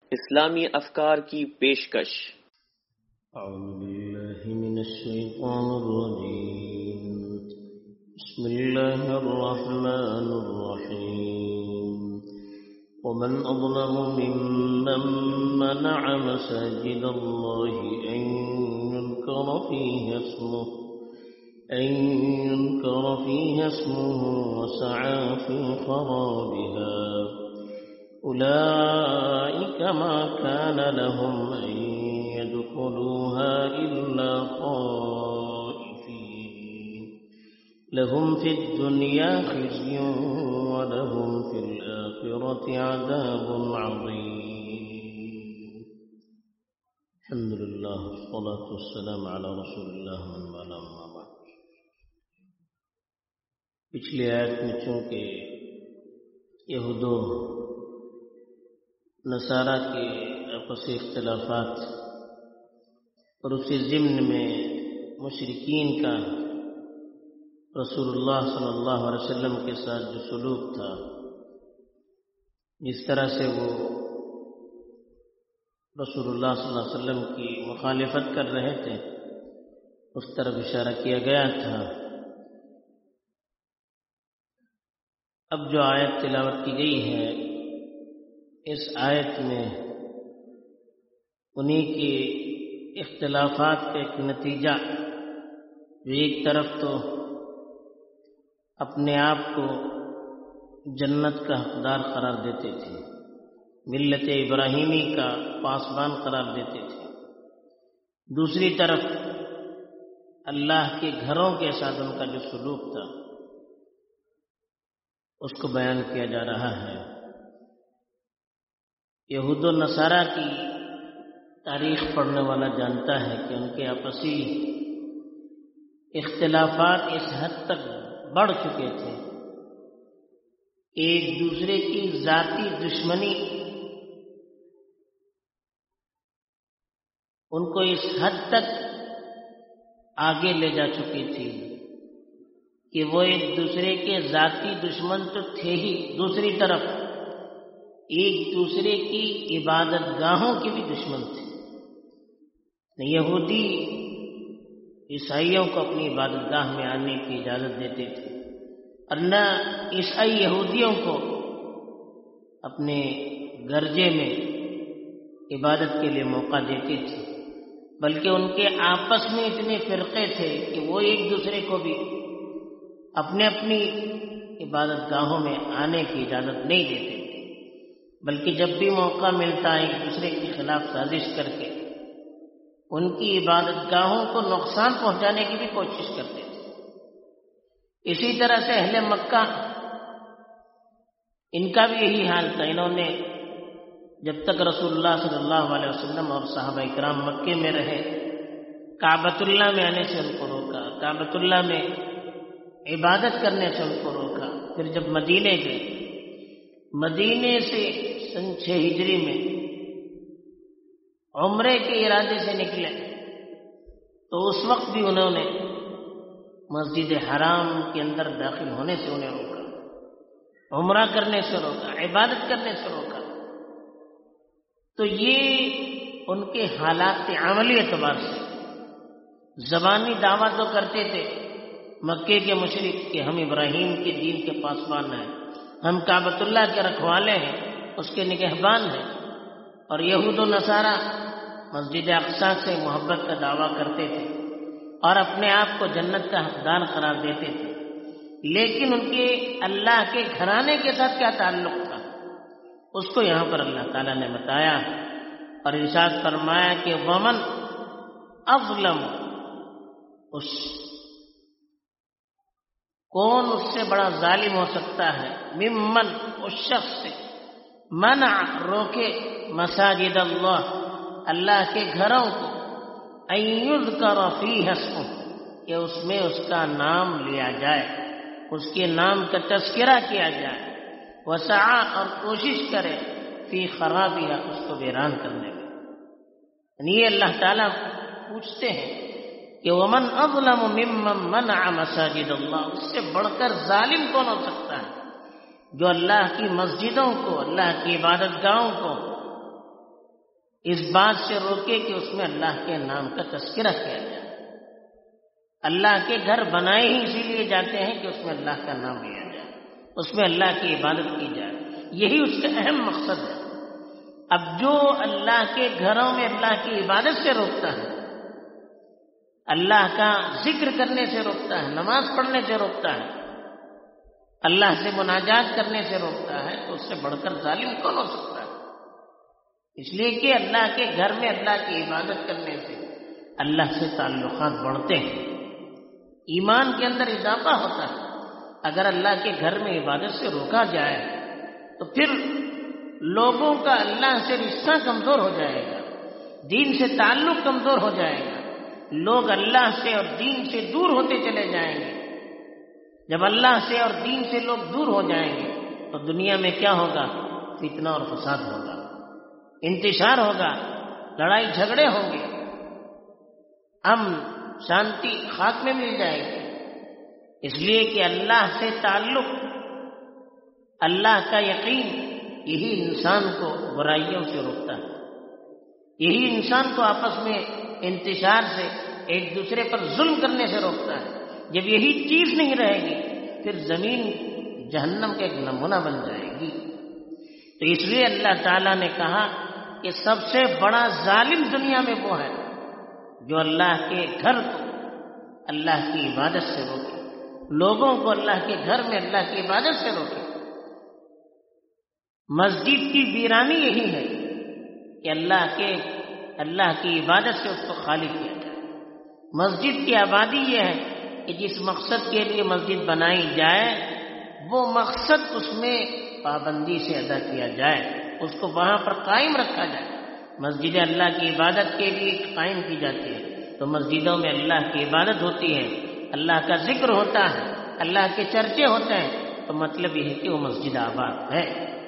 اسلامی افکار کی پیشکش۔ اعوذ باللہ من الشیطان الرجیم، بسم اللہ الرحمن الرحیم۔ ومن اظلم ممن منع مساجد اللہ ان يذكر فيها اسمه وسعى في خرابها أولئك ما كان لهم أن يدخلوها إلا خائفين لهم في الدنيا خزي ولهم في الآخرة عذاب عظيم۔ الحمد لله والصلاة والسلام على رسول الله من والاه أما بعد۔ پچھلی آیت میں چونکہ یہود و نصارہ کے آپسی اختلافات اور اسی ضمن میں مشرکین کا رسول اللہ صلی اللہ علیہ وسلم کے ساتھ جو سلوک تھا، جس طرح سے وہ رسول اللہ صلی اللہ علیہ وسلم کی مخالفت کر رہے تھے، اس طرف اشارہ کیا گیا تھا۔ اب جو آیت تلاوت کی گئی ہے، اس آیت میں انہی کی اختلافات کا ایک نتیجہ، جو ایک طرف تو اپنے آپ کو جنت کا حقدار قرار دیتے تھے، ملت ابراہیمی کا پاسبان قرار دیتے تھے، دوسری طرف اللہ کے گھروں کے ساتھ ان کا جو سلوک تھا اس کو بیان کیا جا رہا ہے۔ یہود و نصارہ کی تاریخ پڑھنے والا جانتا ہے کہ ان کے آپسی اختلافات اس حد تک بڑھ چکے تھے، ایک دوسرے کی ذاتی دشمنی ان کو اس حد تک آگے لے جا چکی تھی کہ وہ ایک دوسرے کے ذاتی دشمن تو تھے ہی، دوسری طرف ایک دوسرے کی عبادت گاہوں کے بھی دشمن تھے۔ یہودی عیسائیوں کو اپنی عبادت گاہ میں آنے کی اجازت دیتے تھے، اور نہ عیسائی یہودیوں کو اپنے گرجے میں عبادت کے لیے موقع دیتے تھے، بلکہ ان کے آپس میں اتنے فرقے تھے کہ وہ ایک دوسرے کو بھی اپنے اپنی عبادت گاہوں میں آنے کی اجازت نہیں دیتے، بلکہ جب بھی موقع ملتا ایک دوسرے کے خلاف سازش کر کے ان کی عبادت گاہوں کو نقصان پہنچانے کی بھی کوشش کرتے تھے۔ اسی طرح سے اہل مکہ، ان کا بھی یہی حال تھا۔ انہوں نے جب تک رسول اللہ صلی اللہ علیہ وسلم اور صحابہ کرام مکے میں رہے، کعبۃ اللہ میں آنے سے ان کو روکا، کعبۃ اللہ میں عبادت کرنے سے ان کو روکا۔ پھر جب مدینے گئے، مدینے سے سن 6 ہجری میں عمرے کے ارادے سے نکلے تو اس وقت بھی انہوں نے مسجد حرام کے اندر داخل ہونے سے انہیں روکا، عمرہ کرنے سے روکا، عبادت کرنے سے روکا۔ تو یہ ان کے حالات عملی اعتبار سے زبانی دعویٰ تو کرتے تھے مکے کے مشرک کہ ہم ابراہیم کے دین کے پاسبان ہیں، ہم کعبۃ اللہ کے رکھوالے ہیں، اس کے نگہبان ہیں، اور یہود و نصارہ مسجد اقصی سے محبت کا دعویٰ کرتے تھے اور اپنے آپ کو جنت کا حقدار قرار دیتے تھے۔ لیکن ان کے اللہ کے گھرانے کے ساتھ کیا تعلق تھا، اس کو یہاں پر اللہ تعالیٰ نے بتایا اور ارشاد فرمایا کہ ومن اظلم، کون اس سے بڑا ظالم ہو سکتا ہے، ممن، اس شخص سے، منع، روکے، مساجد اللہ، اللہ کے گھروں کو، ان یذکر فیہ اسمہ، کہ اس میں اس کا نام لیا جائے، اس کے نام کا تذکرہ کیا جائے، وسعی، اور کوشش کرے، فی خرابیہ، اس کو ویران کرنے میں۔ یعنی یہ اللہ تعالیٰ پوچھتے ہیں کہ ومن اظلم ممن منع مساجد اللہ، اس سے بڑھ کر ظالم کون ہو سکتا ہے جو اللہ کی مسجدوں کو، اللہ کی عبادت گاہوں کو اس بات سے روکے کہ اس میں اللہ کے نام کا تذکرہ کیا جائے۔ اللہ کے گھر بنائے ہی اسی لیے جاتے ہیں کہ اس میں اللہ کا نام لیا جائے، اس میں اللہ کی عبادت کی جائے، یہی اس کا اہم مقصد ہے۔ اب جو اللہ کے گھروں میں اللہ کی عبادت سے روکتا ہے، اللہ کا ذکر کرنے سے روکتا ہے، نماز پڑھنے سے روکتا ہے، اللہ سے مناجات کرنے سے روکتا ہے، تو اس سے بڑھ کر ظالم کون ہو سکتا ہے؟ اس لیے کہ اللہ کے گھر میں اللہ کی عبادت کرنے سے اللہ سے تعلقات بڑھتے ہیں، ایمان کے اندر اضافہ ہوتا ہے۔ اگر اللہ کے گھر میں عبادت سے روکا جائے تو پھر لوگوں کا اللہ سے رشتہ کمزور ہو جائے گا، دین سے تعلق کمزور ہو جائے گا، لوگ اللہ سے اور دین سے دور ہوتے چلے جائیں گے۔ جب اللہ سے اور دین سے لوگ دور ہو جائیں گے تو دنیا میں کیا ہوگا؟ فتنہ اور فساد ہوگا، انتشار ہوگا، لڑائی جھگڑے ہوں گے، امن شانتی خاک میں مل جائے گی۔ اس لیے کہ اللہ سے تعلق، اللہ کا یقین، یہی انسان کو برائیوں سے روکتا ہے، یہی انسان کو آپس میں انتشار سے، ایک دوسرے پر ظلم کرنے سے روکتا ہے۔ جب یہی چیز نہیں رہے گی پھر زمین جہنم کا ایک نمونہ بن جائے گی۔ تو اس لیے اللہ تعالیٰ نے کہا کہ سب سے بڑا ظالم دنیا میں وہ ہے جو اللہ کے گھر کو اللہ کی عبادت سے روکے، لوگوں کو اللہ کے گھر میں اللہ کی عبادت سے روکے۔ مسجد کی ویرانی یہی ہے کہ اللہ کی عبادت سے اس کو خالی کیا جائے۔ مسجد کی آبادی یہ ہے کہ جس مقصد کے لیے مسجد بنائی جائے وہ مقصد اس میں پابندی سے ادا کیا جائے، اس کو وہاں پر قائم رکھا جائے۔ مسجد اللہ کی عبادت کے لیے قائم کی جاتی ہے تو مسجدوں میں اللہ کی عبادت ہوتی ہے، اللہ کا ذکر ہوتا ہے، اللہ کے چرچے ہوتے ہیں، تو مطلب یہ ہے کہ وہ مسجد آباد ہے۔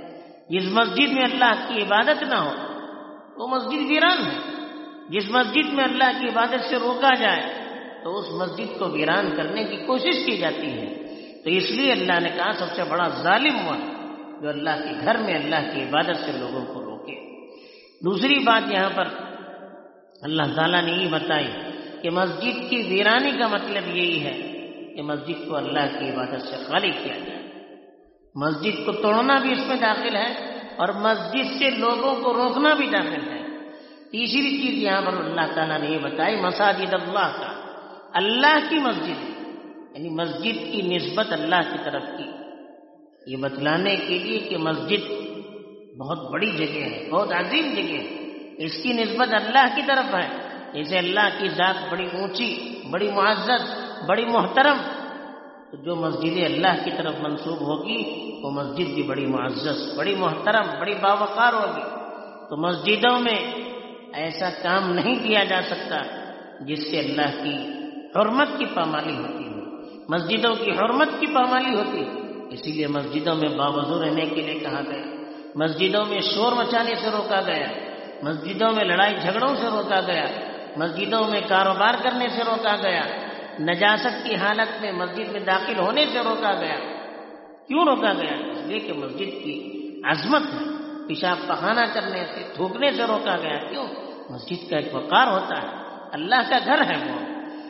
جس مسجد میں اللہ کی عبادت نہ ہو وہ مسجد ویران ہے۔ جس مسجد میں اللہ کی عبادت سے روکا جائے تو اس مسجد کو ویران کرنے کی کوشش کی جاتی ہے۔ تو اس لیے اللہ نے کہا سب سے بڑا ظالم ہوا جو اللہ کے گھر میں اللہ کی عبادت سے لوگوں کو روکے۔ دوسری بات یہاں پر اللہ تعالیٰ نے یہ بتائی کہ مسجد کی ویرانی کا مطلب یہی ہے کہ مسجد کو اللہ کی عبادت سے خالی کیا جائے۔ مسجد کو توڑنا بھی اس میں داخل ہے اور مسجد سے لوگوں کو روکنا بھی داخل ہے۔ تیسری چیز یہاں پر اللہ تعالیٰ نے یہ بتائی مساجد اللہ کا، اللہ کی مسجد، یعنی مسجد کی نسبت اللہ کی طرف کی، یہ بتلانے کے لیے کہ مسجد بہت بڑی جگہ ہے، بہت عظیم جگہ ہے، اس کی نسبت اللہ کی طرف ہے۔ جیسے اللہ کی ذات بڑی اونچی، بڑی معزز، بڑی محترم، تو جو مسجد اللہ کی طرف منسوب ہوگی وہ مسجد بھی بڑی معزز، بڑی محترم، بڑی باوقار ہوگی۔ تو مسجدوں میں ایسا کام نہیں کیا جا سکتا جس سے اللہ کی حرمت کی پامالی ہوتی ہے، مسجدوں کی حرمت کی پامالی ہوتی ہے۔ اسی لیے مسجدوں میں باوضو رہنے کے لیے کہا گیا، مسجدوں میں شور مچانے سے روکا گیا، مسجدوں میں لڑائی جھگڑوں سے روکا گیا، مسجدوں میں کاروبار کرنے سے روکا گیا، نجاست کی حالت میں مسجد میں داخل ہونے سے روکا گیا۔ کیوں روکا گیا؟ اس لیے کہ مسجد کی عظمت ہے، پیشاب پخانہ کرنے سے، تھوکنے سے روکا گیا۔ کیوں؟ مسجد کا ایک وقار ہوتا ہے، اللہ کا گھر ہے وہ۔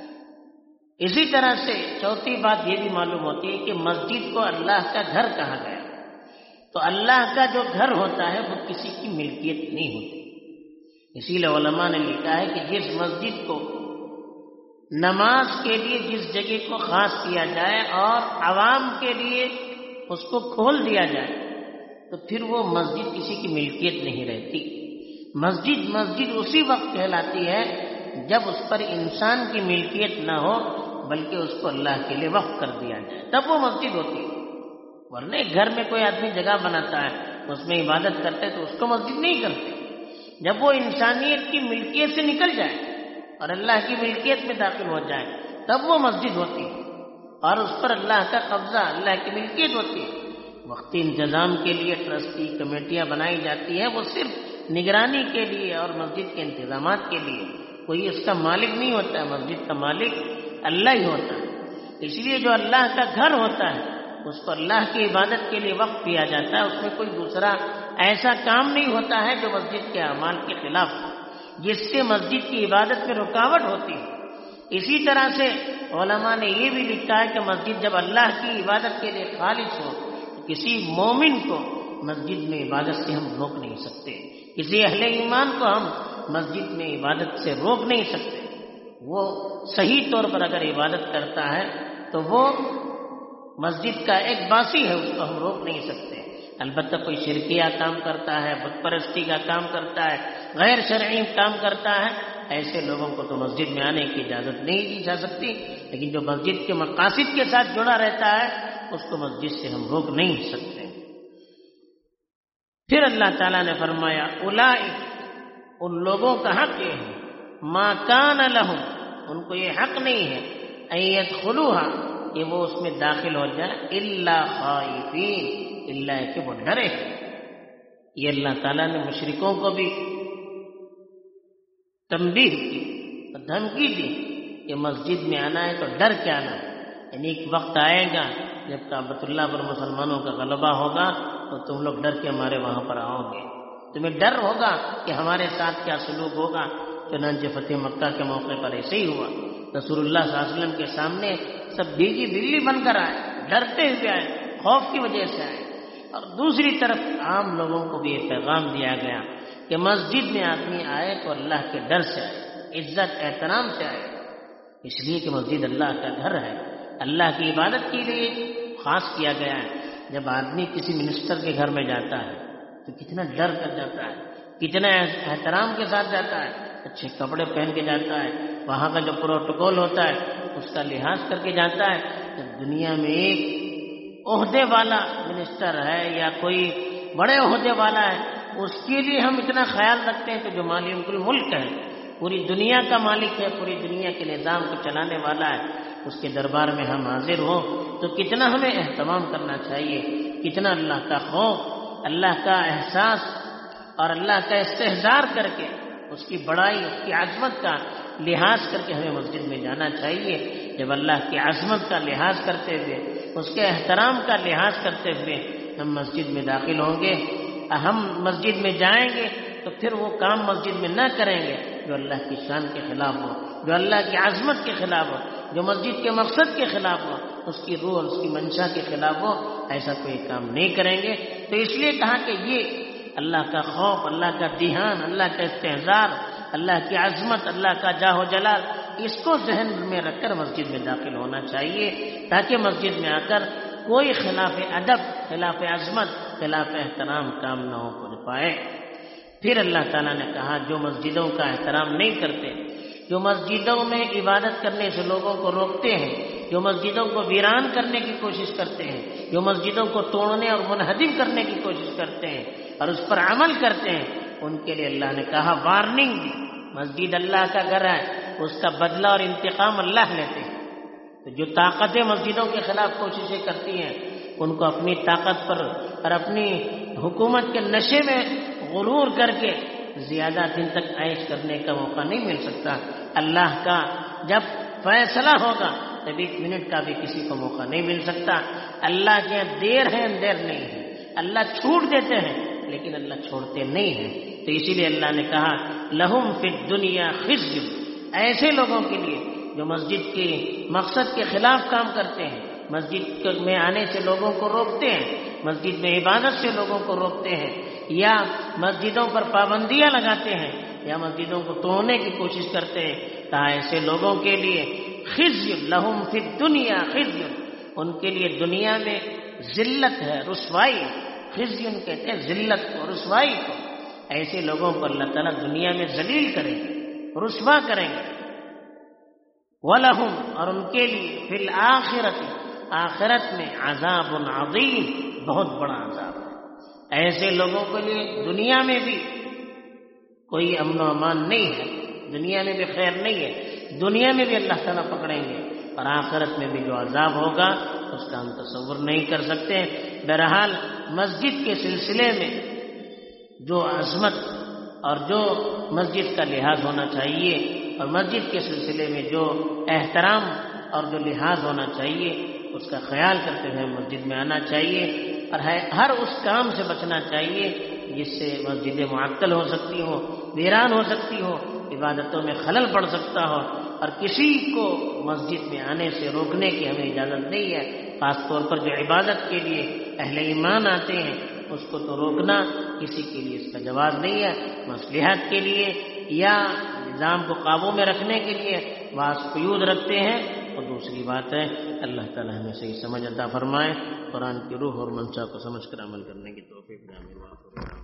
اسی طرح سے چوتھی بات یہ بھی معلوم ہوتی ہے کہ مسجد کو اللہ کا گھر کہا گیا، تو اللہ کا جو گھر ہوتا ہے وہ کسی کی ملکیت نہیں ہوتی۔ اسی لیے علماء نے لکھا ہے کہ جس مسجد کو نماز کے لیے جس جگہ کو خاص کیا جائے اور عوام کے لیے اس کو کھول دیا جائے تو پھر وہ مسجد کسی کی ملکیت نہیں رہتی۔ مسجد اسی وقت کہلاتی ہے جب اس پر انسان کی ملکیت نہ ہو بلکہ اس کو اللہ کے لیے وقف کر دیا جائے، تب وہ مسجد ہوتی ہے۔ ورنہ گھر میں کوئی آدمی جگہ بناتا ہے، اس میں عبادت کرتے تو اس کو مسجد نہیں کرتے۔ جب وہ انسانیت کی ملکیت سے نکل جائے اور اللہ کی ملکیت میں داخل ہو جائے تب وہ مسجد ہوتی ہے، اور اس پر اللہ کا قبضہ، اللہ کی ملکیت ہوتی ہے۔ وقتی انتظام کے لیے ٹرسٹی کمیٹیاں بنائی جاتی ہیں، وہ صرف نگرانی کے لیے اور مسجد کے انتظامات کے لیے، کوئی اس کا مالک نہیں ہوتا ہے، مسجد کا مالک اللہ ہی ہوتا ہے۔ اس لیے جو اللہ کا گھر ہوتا ہے اس کو اللہ کی عبادت کے لیے وقف کیا جاتا ہے، اس میں کوئی دوسرا ایسا کام نہیں ہوتا ہے جو مسجد کے اعمال کے خلاف ہو، جس سے مسجد کی عبادت میں رکاوٹ ہوتی ہے۔ اسی طرح سے علماء نے یہ بھی لکھا ہے کہ مسجد جب اللہ کی عبادت کے لیے خالص ہو تو کسی مومن کو مسجد میں عبادت سے ہم روک نہیں سکتے، کسی اہل ایمان کو ہم مسجد میں عبادت سے روک نہیں سکتے۔ وہ صحیح طور پر اگر عبادت کرتا ہے تو وہ مسجد کا ایک باسی ہے، اس کو ہم روک نہیں سکتے۔ البتہ کوئی شرکیہ کام کرتا ہے، بت پرستی کا کام کرتا ہے، غیر شرعی کام کرتا ہے، ایسے لوگوں کو تو مسجد میں آنے کی اجازت نہیں دی جا سکتی، لیکن جو مسجد کے مقاصد کے ساتھ جڑا رہتا ہے اس کو مسجد سے ہم روک نہیں سکتے۔ پھر اللہ تعالیٰ نے فرمایا اولئک، ان لوگوں کا حق یہ ہے، ما کان لہم، ان کو یہ حق نہیں ہے، ان یدخلوها، کہ وہ اس میں داخل ہو جائے، الا خائفین، الا کہ وہ ڈرے۔ یہ اللہ تعالیٰ نے مشرکوں کو بھی تنبیہ کی، دھمکی دی کہ مسجد میں آنا ہے تو ڈر کے آنا ہے، یعنی ایک وقت آئے گا جب کعبۃ اللہ پر مسلمانوں کا غلبہ ہوگا تو تم لوگ ڈر کے ہمارے وہاں پر آؤ گے، تمہیں ڈر ہوگا کہ ہمارے ساتھ کیا سلوک ہوگا۔ چنانچہ فتح مکہ کے موقع پر ایسے ہی ہوا، رسول اللہ صلی اللہ علیہ وسلم کے سامنے سب بھیگی بلی بن کر آئے، ڈرتے ہوئے آئے، خوف کی وجہ سے آئے۔ اور دوسری طرف عام لوگوں کو بھی یہ پیغام دیا گیا کہ مسجد میں آدمی آئے تو اللہ کے ڈر سے آئے، عزت احترام سے آئے، اس لیے کہ مسجد اللہ کا گھر ہے، اللہ کی عبادت کے لیے خاص کیا گیا ہے۔ جب آدمی کسی منسٹر کے گھر میں جاتا ہے تو کتنا ڈر کر جاتا ہے، کتنا احترام کے ساتھ جاتا ہے، اچھے کپڑے پہن کے جاتا ہے، وہاں کا جو پروٹوکول ہوتا ہے اس کا لحاظ کر کے جاتا ہے۔ جب دنیا میں ایک عہدے والا منسٹر ہے یا کوئی بڑے عہدے والا ہے، اس کے لیے ہم اتنا خیال رکھتے ہیں کہ جو مالک الملک ہے، پوری دنیا کا مالک ہے، پوری دنیا کے نظام کو چلانے والا ہے، اس کے دربار میں ہم حاضر ہوں تو کتنا ہمیں اہتمام کرنا چاہیے، کتنا اللہ کا خوف، اللہ کا احساس اور اللہ کا استحضار کر کے اس کی بڑائی، اس کی عظمت کا لحاظ کر کے ہمیں مسجد میں جانا چاہیے۔ جب اللہ کی عظمت کا لحاظ کرتے ہوئے، اس کے احترام کا لحاظ کرتے ہوئے ہم مسجد میں داخل ہوں گے، ہم مسجد میں جائیں گے تو پھر وہ کام مسجد میں نہ کریں گے جو اللہ کی شان کے خلاف ہو، جو اللہ کی عظمت کے خلاف ہو، جو مسجد کے مقصد کے خلاف ہو، اس کی روح اور اس کی منشا کے خلاف ہو، ایسا کوئی کام نہیں کریں گے۔ تو اس لیے کہا کہ یہ اللہ کا خوف، اللہ کا دھیان، اللہ کا استحضار، اللہ کی عظمت، اللہ کا جاہ و جلال، اس کو ذہن میں رکھ کر مسجد میں داخل ہونا چاہیے، تاکہ مسجد میں آ کر کوئی خلاف ادب، خلاف عظمت، خلاف احترام کام نہ ہو پائے۔ پھر اللہ تعالیٰ نے کہا جو مسجدوں کا احترام نہیں کرتے، جو مسجدوں میں عبادت کرنے سے لوگوں کو روکتے ہیں، جو مسجدوں کو ویران کرنے کی کوشش کرتے ہیں، جو مسجدوں کو توڑنے اور منہدم کرنے کی کوشش کرتے ہیں اور اس پر عمل کرتے ہیں، ان کے لیے اللہ نے کہا وارننگ دی، مسجد اللہ کا گھر ہے، اس کا بدلہ اور انتقام اللہ لیتے ہیں۔ تو جو طاقتیں مسجدوں کے خلاف کوششیں کرتی ہیں، ان کو اپنی طاقت پر اور اپنی حکومت کے نشے میں غرور کر کے زیادہ دن تک عیش کرنے کا موقع نہیں مل سکتا۔ اللہ کا جب فیصلہ ہوگا تب ایک منٹ کا بھی کسی کو موقع نہیں مل سکتا۔ اللہ کے دیر ہے اندیر نہیں ہے، اللہ چھوٹ دیتے ہیں لیکن اللہ چھوڑتے نہیں ہیں۔ تو اسی لیے اللہ نے کہا لہم فی الدنیا خزی، ایسے لوگوں کے لیے جو مسجد کے مقصد کے خلاف کام کرتے ہیں، مسجد میں آنے سے لوگوں کو روکتے ہیں، مسجد میں عبادت سے لوگوں کو روکتے ہیں، یا مسجدوں پر پابندیاں لگاتے ہیں، یا مسجدوں کو توڑنے کی کوشش کرتے ہیں، کہا ایسے لوگوں کے لیے خزی لہم فی الدنیا خزی، ان کے لیے دنیا میں ذلت ہے، رسوائی۔ خزی کہتے ہیں ذلت کو، رسوائی کو۔ ایسے لوگوں کو اللہ تعالیٰ دنیا میں ذلیل کریں گے، رسوا کریں گے۔ وَلَهُمْ، اور ان کے لیے فی الآخرۃ، آخرت میں عذاب عظیم، بہت بڑا عذاب ہے۔ ایسے لوگوں کے لیے دنیا میں بھی کوئی امن و امان نہیں ہے، دنیا میں بھی خیر نہیں ہے، دنیا میں بھی اللہ تعالیٰ پکڑیں گے، اور آخرت میں بھی جو عذاب ہوگا اس کا ہم تصور نہیں کر سکتے۔ بہرحال مسجد کے سلسلے میں جو عظمت اور جو مسجد کا لحاظ ہونا چاہیے، اور مسجد کے سلسلے میں جو احترام اور جو لحاظ ہونا چاہیے، اس کا خیال کرتے ہوئے مسجد میں آنا چاہیے، اور ہر اس کام سے بچنا چاہیے جس سے مسجدیں معطل ہو سکتی ہوں، ویران ہو سکتی ہوں، عبادتوں میں خلل پڑ سکتا ہو، اور کسی کو مسجد میں آنے سے روکنے کی ہمیں اجازت نہیں ہے۔ خاص طور پر جو عبادت کے لیے اہل ایمان آتے ہیں اس کو تو روکنا کسی کے لیے اس کا جواز نہیں ہے۔ مصلحت کے لیے یا نظام کو قابو میں رکھنے کے لیے بعض قیود رکھتے ہیں اور دوسری بات ہے۔ اللہ تعالی ہمیں صحیح سمجھ عطا فرمائے، قرآن کی روح اور منشا کو سمجھ کر عمل کرنے کی توفیق دے۔